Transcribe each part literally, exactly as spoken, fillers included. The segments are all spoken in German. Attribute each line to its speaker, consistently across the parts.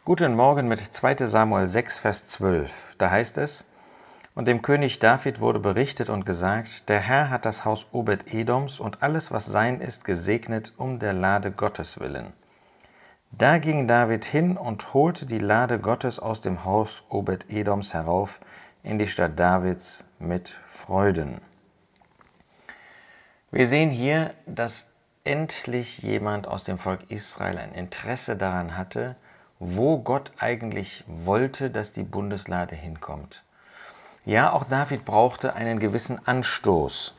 Speaker 1: Guten Morgen mit zweiter Samuel sechs, Vers zwölf. Da heißt es: Und dem König David wurde berichtet und gesagt: Der Herr hat das Haus Obed-Edoms und alles, was sein ist, gesegnet um der Lade Gottes willen. Da ging David hin und holte die Lade Gottes aus dem Haus Obed-Edoms herauf in die Stadt Davids mit Freuden. Wir sehen hier, dass endlich jemand aus dem Volk Israel ein Interesse daran hatte, wo Gott eigentlich wollte, dass die Bundeslade hinkommt. Ja, auch David brauchte einen gewissen Anstoß.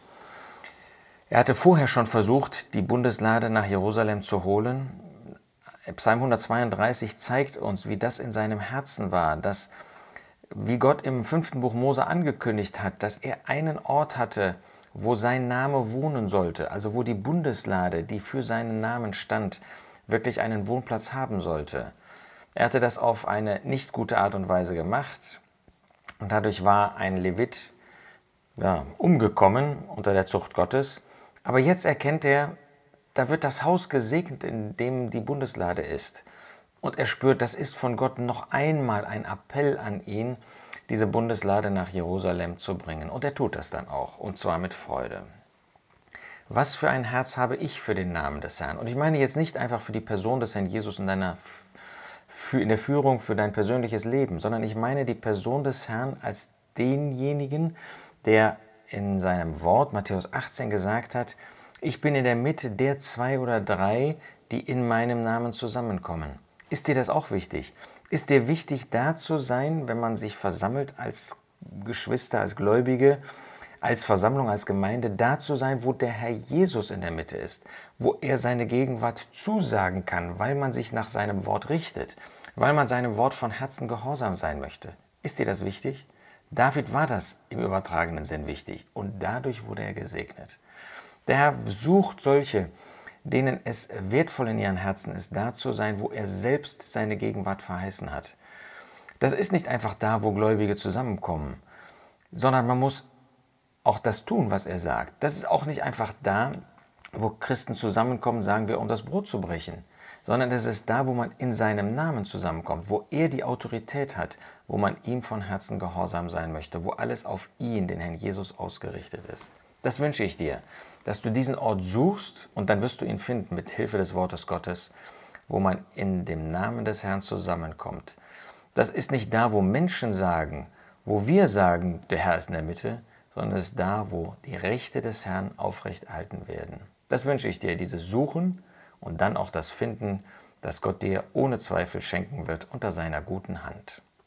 Speaker 1: Er hatte vorher schon versucht, die Bundeslade nach Jerusalem zu holen. Psalm hundertzweiunddreißig zeigt uns, wie das in seinem Herzen war, dass, wie Gott im fünften Buch Mose angekündigt hat, dass er einen Ort hatte, wo sein Name wohnen sollte, also wo die Bundeslade, die für seinen Namen stand, wirklich einen Wohnplatz haben sollte. Er hatte das auf eine nicht gute Art und Weise gemacht und dadurch war ein Levit ja, umgekommen unter der Zucht Gottes. Aber jetzt erkennt er, da wird das Haus gesegnet, in dem die Bundeslade ist. Und er spürt, das ist von Gott noch einmal ein Appell an ihn, diese Bundeslade nach Jerusalem zu bringen. Und er tut das dann auch, und zwar mit Freude. Was für ein Herz habe ich für den Namen des Herrn? Und ich meine jetzt nicht einfach für die Person des Herrn Jesus in deiner in der Führung für dein persönliches Leben, sondern ich meine die Person des Herrn als denjenigen, der in seinem Wort Matthäus achtzehn gesagt hat: Ich bin in der Mitte der zwei oder drei, die in meinem Namen zusammenkommen. Ist dir das auch wichtig? Ist dir wichtig, da zu sein, wenn man sich versammelt als Geschwister, als Gläubige, als Versammlung, als Gemeinde, da zu sein, wo der Herr Jesus in der Mitte ist, wo er seine Gegenwart zusagen kann, weil man sich nach seinem Wort richtet, weil man seinem Wort von Herzen gehorsam sein möchte? Ist dir das wichtig? David war das im übertragenen Sinn wichtig und dadurch wurde er gesegnet. Der Herr sucht solche, denen es wertvoll in ihren Herzen ist, da zu sein, wo er selbst seine Gegenwart verheißen hat. Das ist nicht einfach da, wo Gläubige zusammenkommen, sondern man muss auch das tun, was er sagt. Das ist auch nicht einfach da, wo Christen zusammenkommen, sagen wir, um das Brot zu brechen, sondern es ist da, wo man in seinem Namen zusammenkommt, wo er die Autorität hat, wo man ihm von Herzen gehorsam sein möchte, wo alles auf ihn, den Herrn Jesus, ausgerichtet ist. Das wünsche ich dir, dass du diesen Ort suchst und dann wirst du ihn finden mit Hilfe des Wortes Gottes, wo man in dem Namen des Herrn zusammenkommt. Das ist nicht da, wo Menschen sagen, wo wir sagen, der Herr ist in der Mitte, sondern es ist da, wo die Rechte des Herrn aufrechterhalten werden. Das wünsche ich dir, dieses Suchen und dann auch das Finden, das Gott dir ohne Zweifel schenken wird unter seiner guten Hand.